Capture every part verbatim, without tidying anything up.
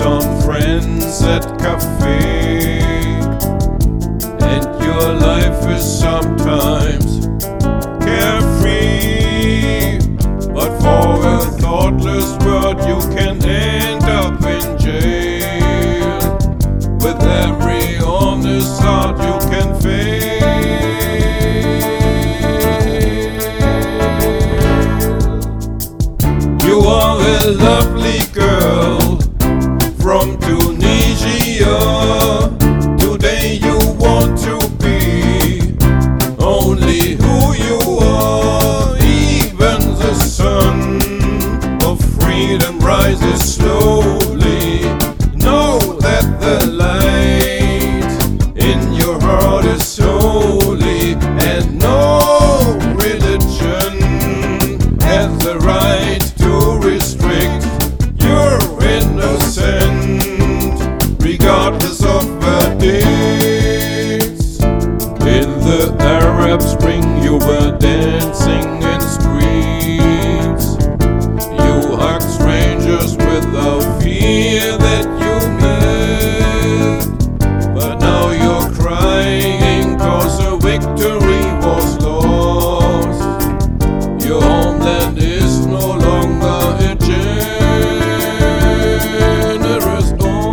some friends at cafe, and your life is sometimes carefree, but for a thoughtless word you can end up in jail. With every honest heart you can fail. You are a lovely girl from Tunisia. Today you want to be only who you are. Even the sun of freedom rises slowly. Know that the light in your heart is holy, and no religion has the right to restrict your innocent, regardless of verdicts. In the Arab Spring you were dancing in streets. You hugged strangers without fear that you met. But now you're crying 'cause a victory was lost. Your homeland is no longer a generous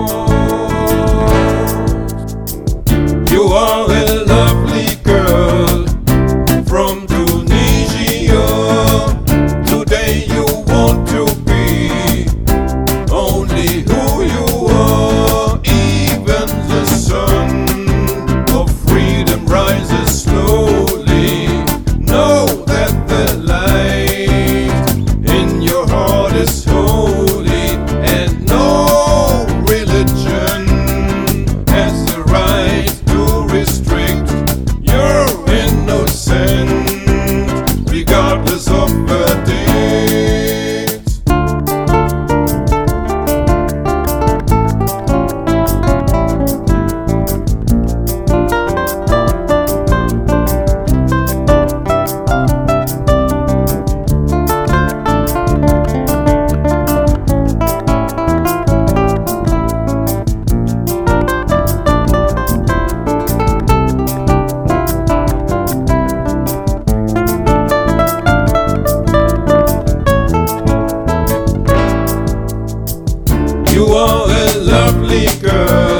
host. You are a lovely girl from Tunisia. Today you want to be only who you are. Even the sun of freedom rises slowly. Know that the light in your heart is holy, and no religion has the right to restrict your innocence, regardless of verdicts. You are a lovely girl